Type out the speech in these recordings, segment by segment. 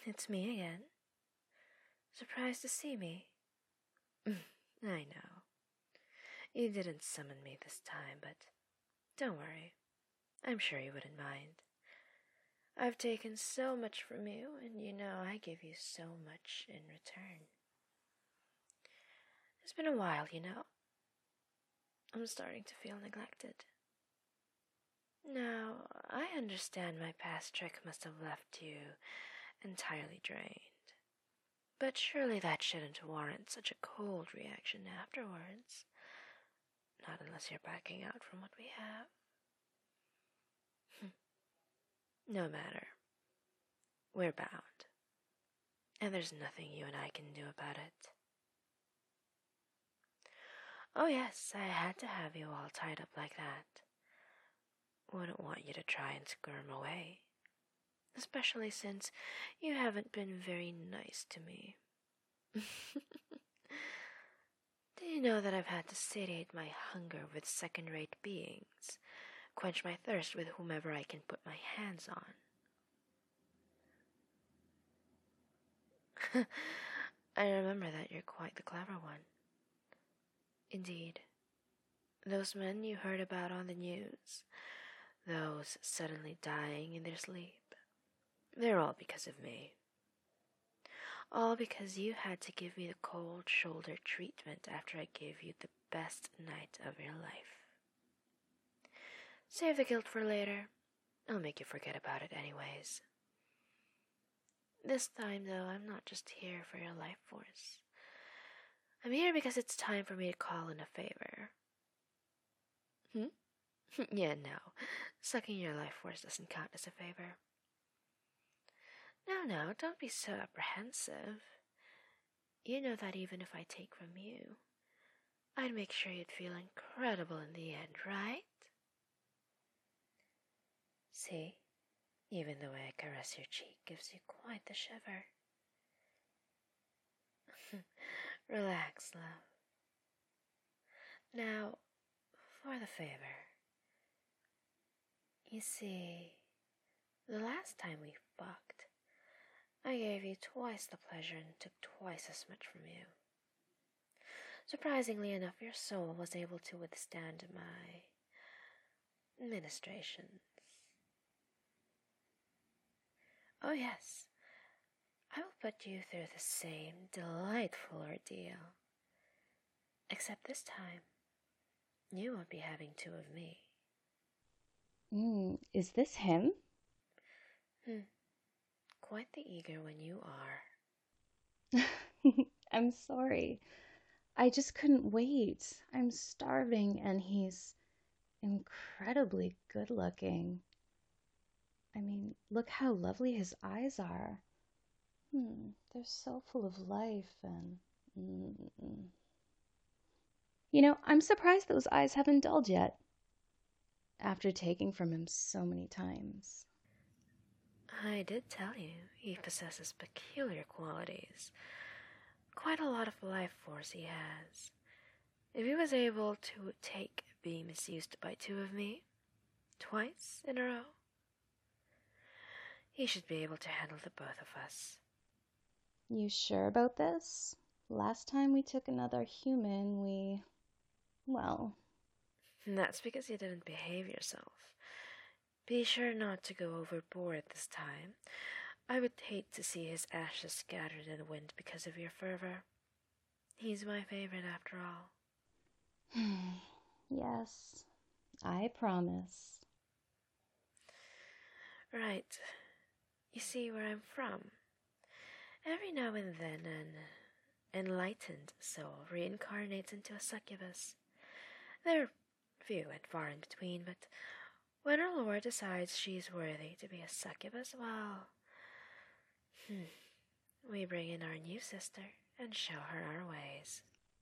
It's me again. Surprised to see me? I know. You didn't summon me this time, but don't worry. I'm sure you wouldn't mind. I've taken so much from you, and you know I give you so much in return. It's been a while, you know. I'm starting to feel neglected. Now, I understand my past trick must have left you entirely drained. But surely that shouldn't warrant such a cold reaction afterwards. Not unless you're backing out from what we have. No matter. We're bound. And there's nothing you and I can do about it. Oh yes, I had to have you all tied up like that. Wouldn't want you to try and squirm away. Especially since you haven't been very nice to me. Do you know that I've had to satiate my hunger with second-rate beings, quench my thirst with whomever I can put my hands on? I remember that you're quite the clever one. Indeed. Those men you heard about on the news, those suddenly dying in their sleep, they're all because of me. All because you had to give me the cold shoulder treatment after I gave you the best night of your life. Save the guilt for later. I'll make you forget about it anyways. This time, though, I'm not just here for your life force. I'm here because it's time for me to call in a favor. Yeah, no. Sucking your life force doesn't count as a favor. No, don't be so apprehensive. You know that even if I take from you, I'd make sure you'd feel incredible in the end, right? See, even the way I caress your cheek gives you quite the shiver. Relax, love. Now, for the favor. You see, the last time we fucked, I gave you twice the pleasure and took twice as much from you. Surprisingly enough, your soul was able to withstand my ministrations. Oh yes, I will put you through the same delightful ordeal. Except this time, you won't be having two of me. Is this him? Quite the eager one you are. I'm sorry. I just couldn't wait. I'm starving and he's incredibly good looking. I mean, look how lovely his eyes are. They're so full of life and. I'm surprised those eyes haven't dulled yet. After taking from him so many times. I did tell you he possesses peculiar qualities. Quite a lot of life force he has. If he was able to take being misused by two of me, twice in a row, he should be able to handle the both of us. You sure about this? Last time we took another human, well... That's because you didn't behave yourself. Be sure not to go overboard this time. I would hate to see his ashes scattered in the wind because of your fervor. He's my favorite after all. Yes, I promise. Right. You see where I'm from. Every now and then an enlightened soul reincarnates into a succubus. They're few and far in between, but when our Lord decides she's worthy to be a succubus, well, we bring in our new sister and show her our ways.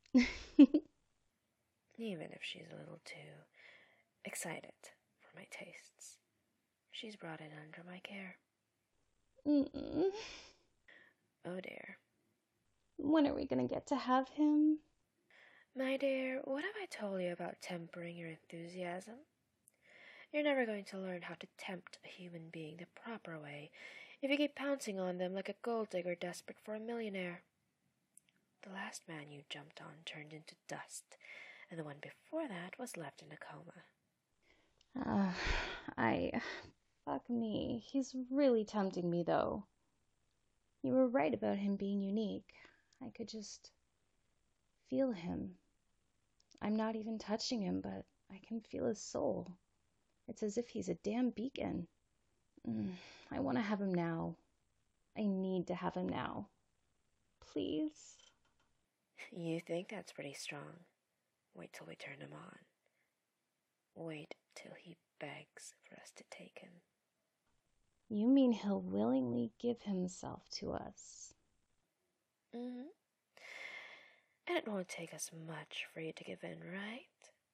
Even if she's a little too excited for my tastes. She's brought in under my care. Mm-mm. Oh dear. When are we gonna get to have him? My dear, what have I told you about tempering your enthusiasm? You're never going to learn how to tempt a human being the proper way if you keep pouncing on them like a gold digger desperate for a millionaire. The last man you jumped on turned into dust, and the one before that was left in a coma. Uh, I. Fuck me. He's really tempting me, though. You were right about him being unique. I could just feel him. I'm not even touching him, but I can feel his soul. It's as if he's a damn beacon. I want to have him now. I need to have him now. Please? You think that's pretty strong. Wait till we turn him on. Wait till he begs for us to take him. You mean he'll willingly give himself to us? Mm-hmm. And it won't take us much for you to give in, right?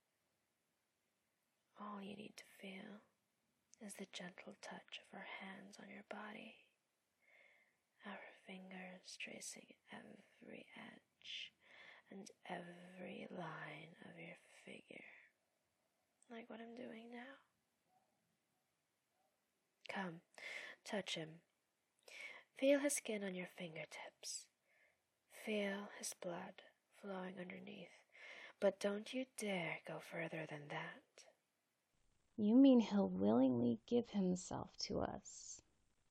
All you need to feel is the gentle touch of our hands on your body, our fingers tracing every edge and every line of your figure, like what I'm doing now. Come, touch him. Feel his skin on your fingertips. Feel his blood flowing underneath, but don't you dare go further than that. You mean he'll willingly give himself to us?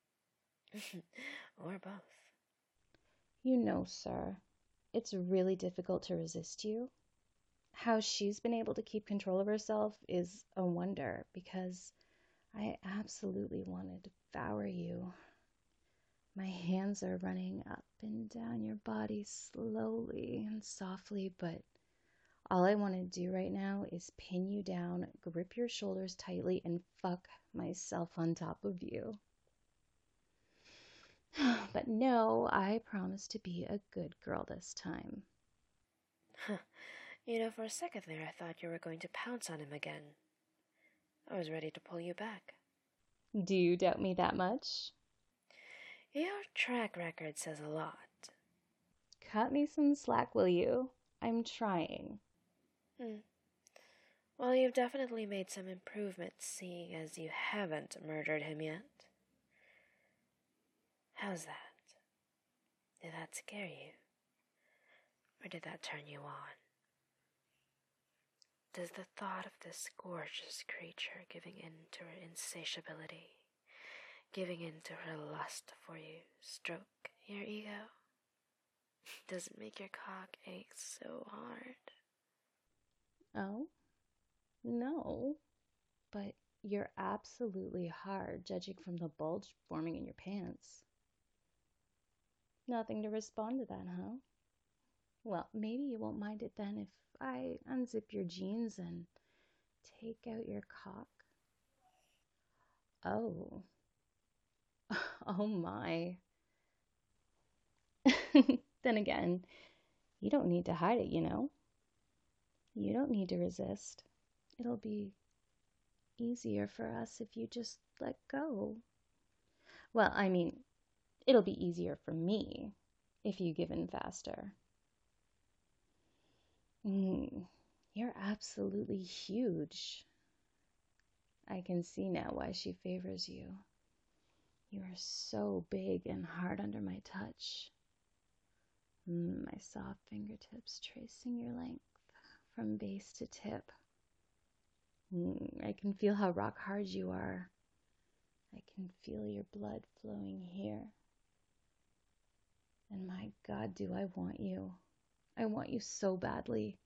Or both. You know, sir, it's really difficult to resist you. How she's been able to keep control of herself is a wonder, because I absolutely want to devour you. My hands are running up and down your body slowly and softly, but all I want to do right now is pin you down, grip your shoulders tightly, and fuck myself on top of you. But no, I promise to be a good girl this time. For a second there, I thought you were going to pounce on him again. I was ready to pull you back. Do you doubt me that much? Your track record says a lot. Cut me some slack, will you? I'm trying. Well, you've definitely made some improvements, seeing as you haven't murdered him yet. How's that? Did that scare you? Or did that turn you on? Does the thought of this gorgeous creature giving in to her insatiability, giving in to her lust for you, stroke your ego? Does it make your cock ache so hard? Oh? No. But you're absolutely hard, judging from the bulge forming in your pants. Nothing to respond to that, huh? Well, maybe you won't mind it then if I unzip your jeans and take out your cock. Oh. Oh my. Then again, you don't need to hide it, you know? You don't need to resist. It'll be easier for us if you just let go. Well, I mean, it'll be easier for me if you give in faster. You're absolutely huge. I can see now why she favors you. You are so big and hard under my touch. My soft fingertips tracing your length from base to tip. I can feel how rock hard you are. I can feel your blood flowing here. And my God, do I want you. I want you so badly.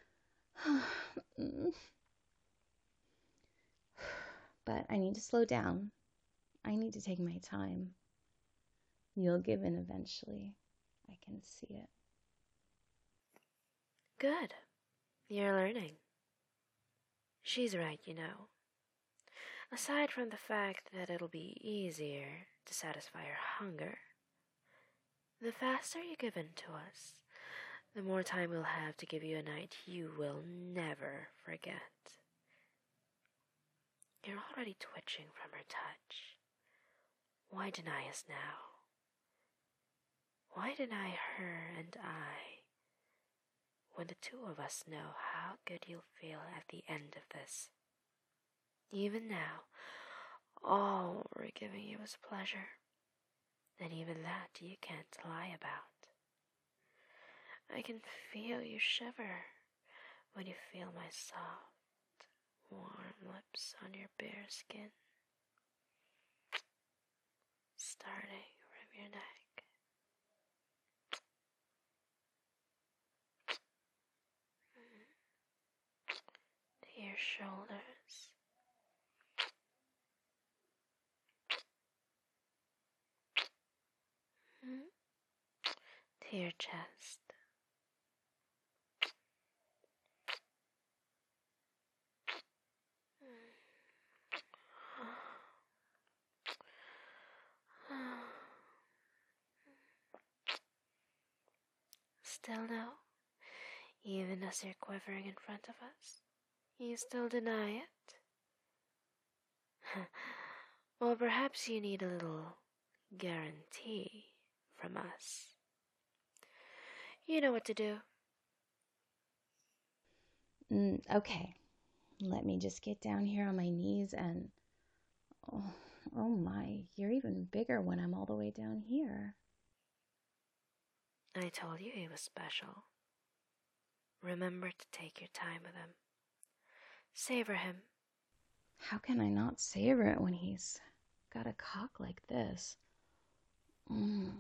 But I need to slow down. I need to take my time. You'll give in eventually. I can see it. Good. You're learning. She's right, Aside from the fact that it'll be easier to satisfy her hunger, the faster you give in to us, the more time we'll have to give you a night you will never forget. You're already twitching from her touch. Why deny us now? Why deny her and I, when the two of us know how good you'll feel at the end of this? Even now, all we're giving you is pleasure. and even that you can't lie about. I can feel you shiver when you feel my soft, warm lips on your bare skin, starting from your neck to your shoulders, to your chest. Still no, even as you're quivering in front of us, you still deny it? Well, perhaps you need a little guarantee from us. You know what to do. Okay, let me just get down here on my knees and... Oh my, you're even bigger when I'm all the way down here. I told you he was special. Remember to take your time with him. Savor him. How can I not savor it when he's got a cock like this? Can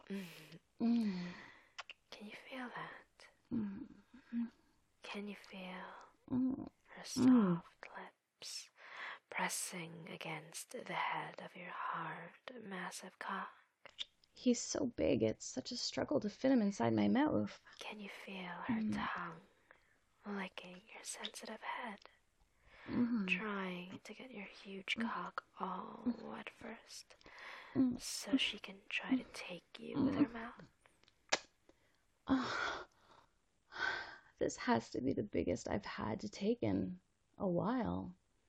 you feel that? Can you feel her soft lips pressing against the head of your hard, massive cock? He's so big, it's such a struggle to fit him inside my mouth. Can you feel her tongue licking your sensitive head? Trying to get your huge cock all wet first, so she can try to take you with her mouth. This has to be the biggest I've had to take in a while.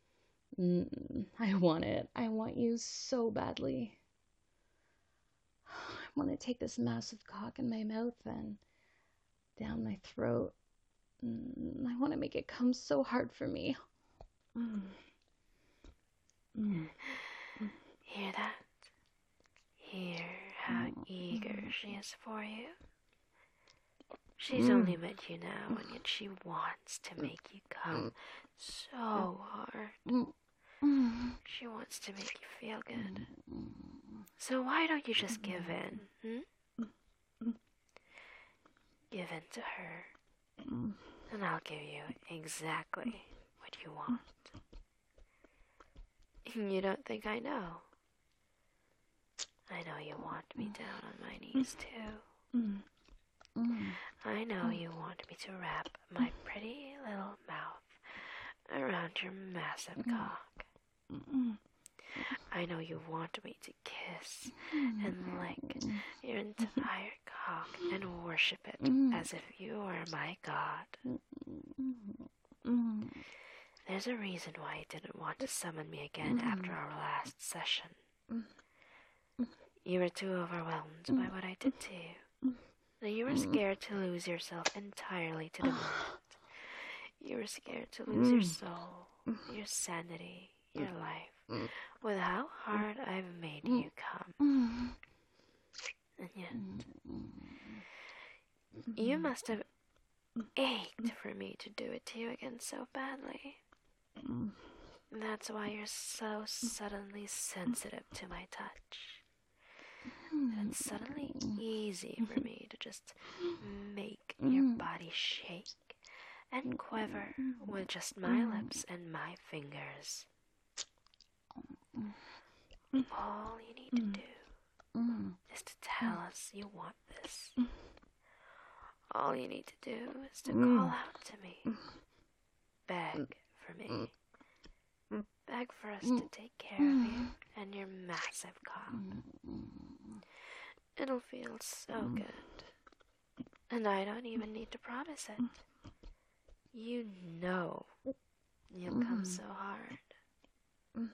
I want it. I want you so badly. I want to take this massive cock in my mouth and down my throat. I want to make it come so hard for me. Hear that? Hear how eager she is for you? She's only met you now, and yet she wants to make you come so hard. She wants to make you feel good. So why don't you just give in, Give in to her, and I'll give you exactly what you want. You don't think I know? I know you want me down on my knees too. I know you want me to wrap my pretty little mouth around your massive cock. I know you want me to kiss and lick your entire cock and worship it as if you were my god. There's a reason why you didn't want to summon me again after our last session. You were too overwhelmed by what I did to you. You were scared to lose yourself entirely to the moment. You were scared to lose your soul, your sanity, your life, with how hard I've made you come. And yet, you must have ached for me to do it to you again so badly. That's why you're so suddenly sensitive to my touch. And it's suddenly easy for me to just make your body shake and quiver with just my lips and my fingers. All you need to do is to tell us you want this. All you need to do is to call out to me. Beg for me. Beg for us to take care of you and your massive cock. It'll feel so good. And I don't even need to promise it. You know you'll come so hard.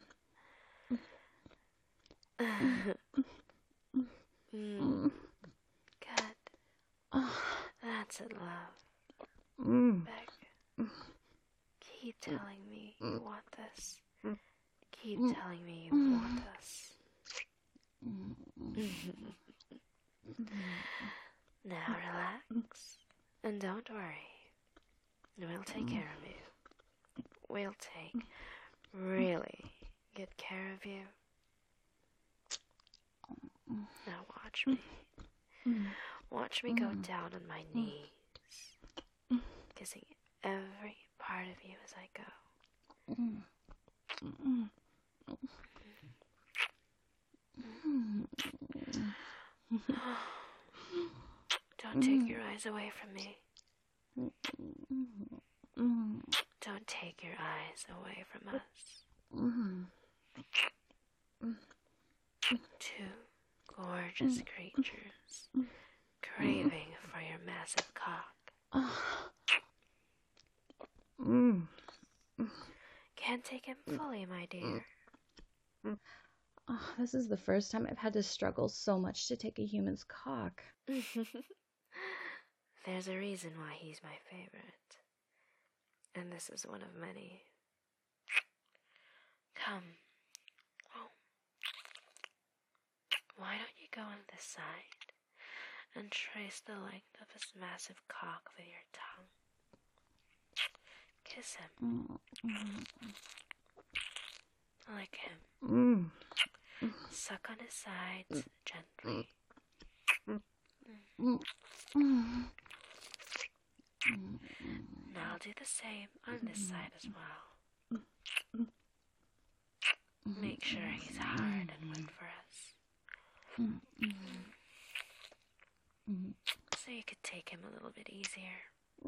Good. That's it, love. Beg. Keep telling me you want this. Keep telling me you want us. Now relax and don't worry. We'll take care of you. We'll take really good care of you. Now watch me. Watch me go down on my knees, kissing every part of you as I go. Don't take your eyes away from me. Don't take your eyes away from us. Two gorgeous creatures craving for your massive cock. Can't take him fully, my dear. Oh, this is the first time I've had to struggle so much to take a human's cock. There's a reason why he's my favorite. And this is one of many. Come. Oh. Why don't you go on this side and trace the length of his massive cock with your tongue? Kiss him. Lick him. Suck on his sides gently. Now I'll do the same on this side as well. Make sure he's hard and wet for us. So you could take him a little bit easier.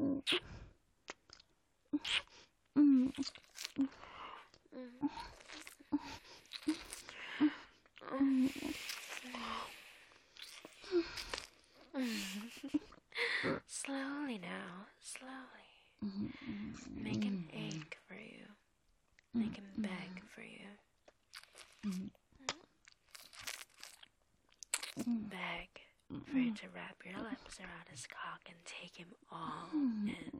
Slowly now, slowly. Make him ache for you. Make him beg for you. Beg for you to wrap your lips around his cock and take him all in.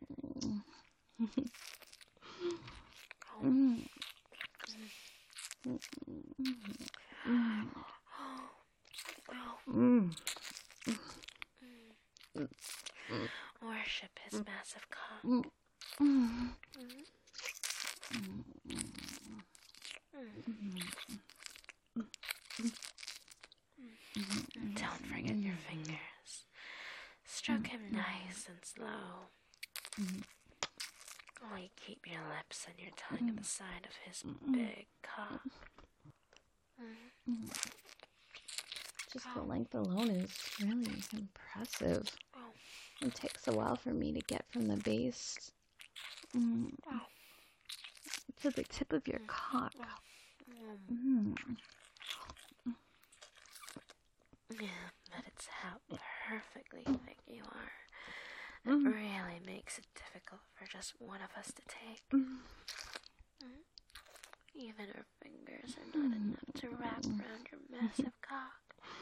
Worship his massive cock. Don't forget your fingers. Stroke him nice and slow. Only keep your lips and your tongue at the side of his big cock. Just the length alone is really impressive. It takes a while for me to get from the base to the tip of your cock. Yeah, but it's how perfectly thick you are. It really makes it difficult for just one of us to take. Even our fingers are not enough to wrap around your massive cock.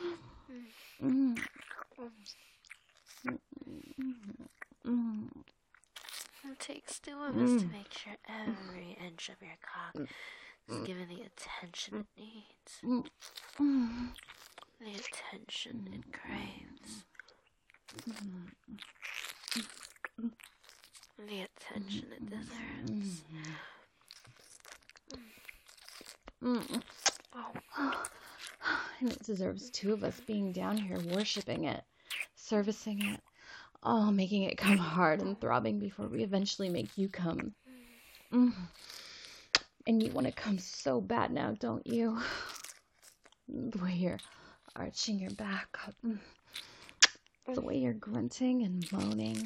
It takes two of us to make sure every inch of your cock is given the attention it needs. The attention it craves. The attention it deserves. And it deserves two of us being down here worshiping it, servicing it, making it come hard and throbbing before we eventually make you come. And you want to come so bad now, don't you? The way you're arching your back up. The way you're grunting and moaning.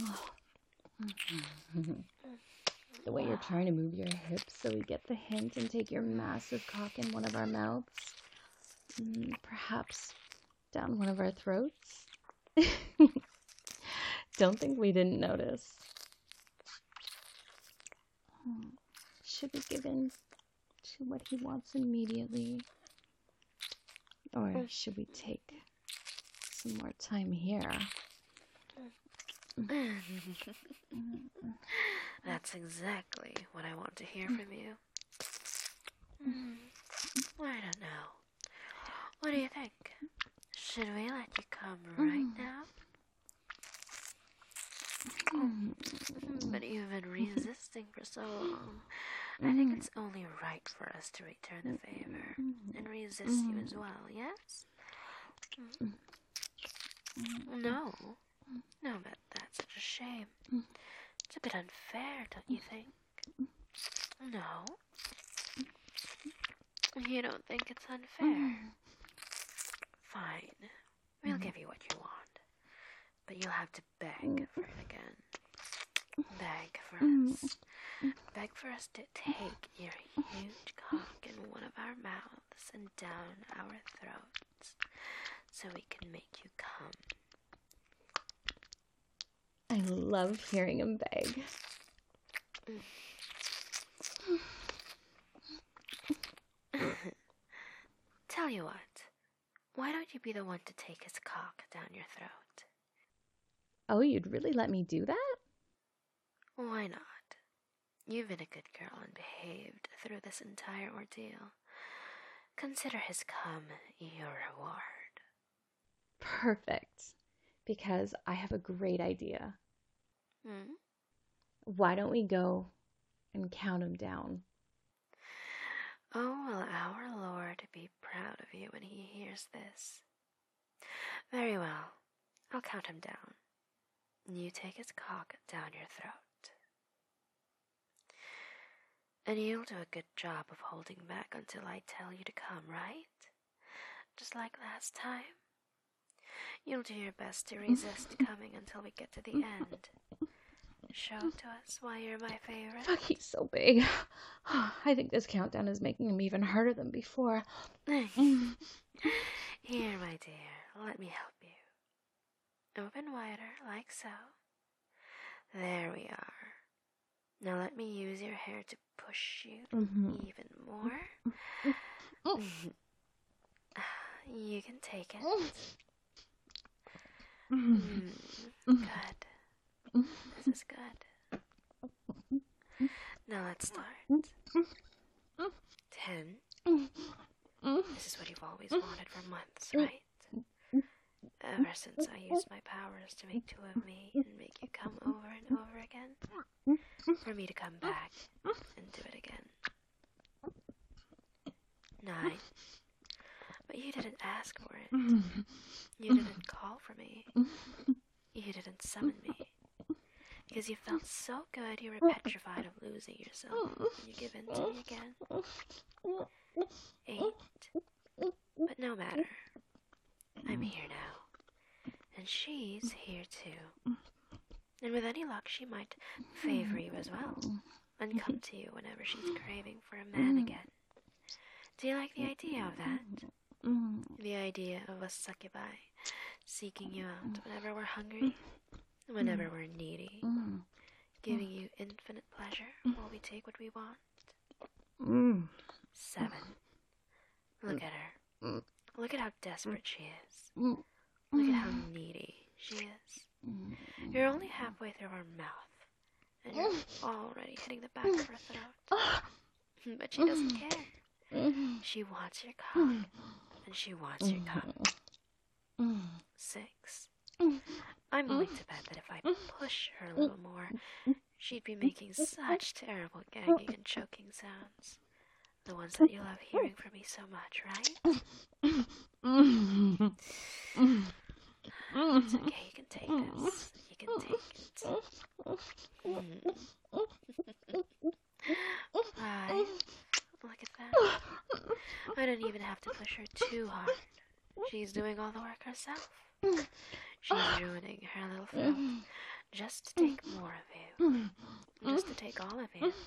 The way you're trying to move your hips so we get the hint and take your massive cock in one of our mouths. Perhaps down one of our throats. Don't think we didn't notice. Should we give in to what he wants immediately? Or should we take some more time here? That's exactly what I want to hear from you. I don't know. What do you think? Should we let you come right now? But you've been resisting for so long. I think it's only right for us to return the favor and resist you as well, yes? No. No, but that's such a shame. It's a bit unfair, don't you think? No. You don't think it's unfair? Fine. We'll give you what you want. But you'll have to beg for it again. Beg for us. Beg for us to take your huge cock in one of our mouths and down our throats so we can make you come. I love hearing him beg. Tell you what, why don't you be the one to take his cock down your throat? Oh, you'd really let me do that? Why not? You've been a good girl and behaved through this entire ordeal. Consider his cum your reward. Perfect. Because I have a great idea. Hmm? Why don't we go and count him down? Oh, will our Lord be proud of you when he hears this? Very well. I'll count him down. You take his cock down your throat. And you'll do a good job of holding back until I tell you to come, right? Just like last time. You'll do your best to resist coming until we get to the end. Show to us why you're my favorite. Fuck, he's so big. I think this countdown is making him even harder than before. Here, my dear, let me help you. Open wider, like so. There we are. Now let me use your hair to push you even more. You can take it. Good. This is good. Now let's start. 10. This is what you've always wanted for months, right? Ever since I used my powers to make two of me and make you come over and over again. For me to come back and do it again. 9. But you didn't ask for it. You didn't call for me. You didn't summon me. Because you felt so good you were petrified of losing yourself. And you give in to me again. 8. But no matter. I'm here now. And she's here too. And with any luck she might favor you as well. And come to you whenever she's craving for a man again. Do you like the idea of that? The idea of us succubi seeking you out whenever we're hungry, whenever we're needy, giving you infinite pleasure while we take what we want. 7. Look at her. Look at how desperate she is. Look at how needy she is. You're only halfway through her mouth, and you're already hitting the back of her throat. But she doesn't care. She wants your cock, and she wants your cup. 6. I'm willing to bet that if I push her a little more, she'd be making such terrible gagging and choking sounds. The ones that you love hearing from me so much, right? It's okay, you can take this. You can take it. 5. Look at that. I don't even have to push her too hard. She's doing all the work herself. She's ruining her little throat just to take more of you. Just to take all of you.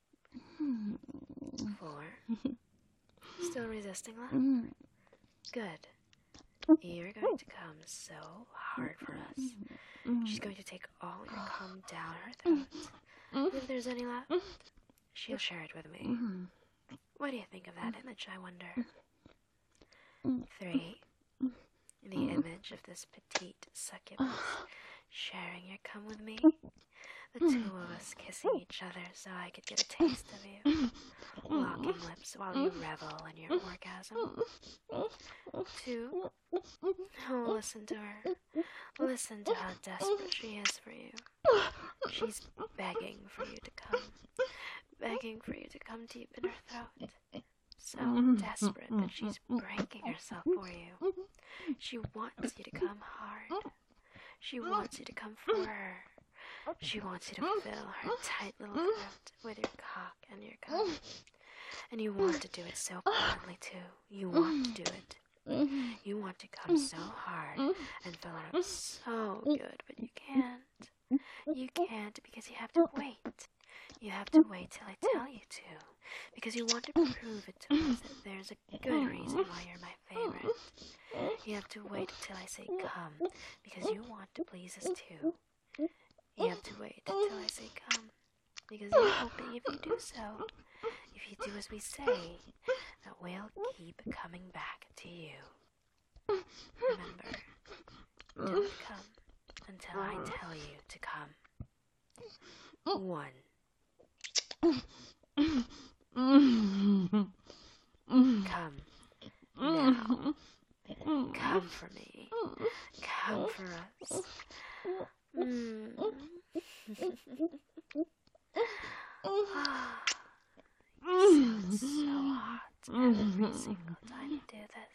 4. Still resisting, love? Good. You're going to come so hard for us. She's going to take all your cum down her throat. If there's any left, she'll share it with me. What do you think of that image, I wonder? 3. The image of this petite succubus sharing your cum with me. The two of us kissing each other so I could get a taste of you. Locking lips while you revel in your orgasm. 2. Oh, listen to her. Listen to how desperate she is for you. She's begging for you to come. Begging for you to come deep in her throat. So desperate that she's breaking herself for you. She wants you to come hard. She wants you to come for her. She wants you to fill her tight little throat with your cock and your cum. And you want to do it so badly too. You want to do it. You want to come so hard and fill her up so good, but you can't. You can't because you have to wait. You have to wait till I tell you to. Because you want to prove it to us that there's a good reason why you're my favorite. You have to wait till I say come, because you want to please us too. You have to wait till I say come, because you're hoping if you do so, if you do as we say, that we'll keep coming back to you. Remember, don't come until I tell you to come. 1. Come now. Come for me. Come for us. You sound so hot every single time you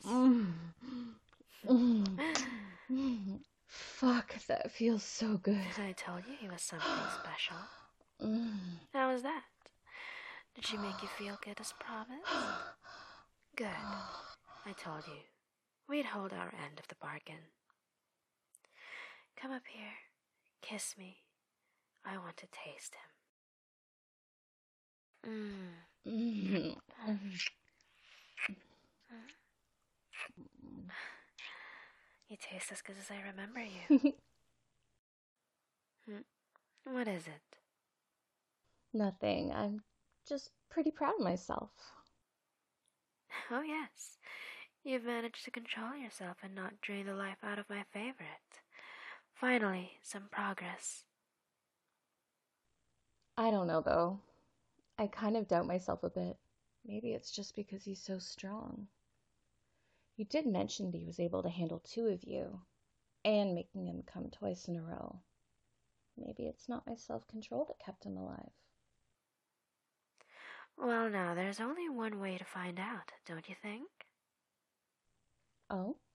do this. Fuck, that feels so good. I told you he was something special. How was that? Did she make you feel good as promised? Good. I told you. We'd hold our end of the bargain. Come up here. Kiss me. I want to taste him. You taste as good as I remember you. What is it? Nothing. I'm just pretty proud of myself. Oh, yes. You've managed to control yourself and not drain the life out of my favorite. Finally, some progress. I don't know, though. I kind of doubt myself a bit. Maybe it's just because he's so strong. You did mention that he was able to handle 2 of you, and making him come twice in a row. Maybe it's not my self-control that kept him alive. Well, now, there's only one way to find out, don't you think? Oh?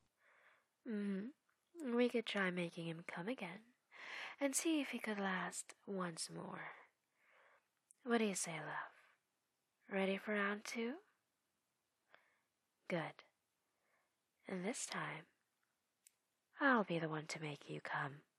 We could try making him come again, and see if he could last once more. What do you say, love? Ready for round 2? Good. And this time, I'll be the one to make you come.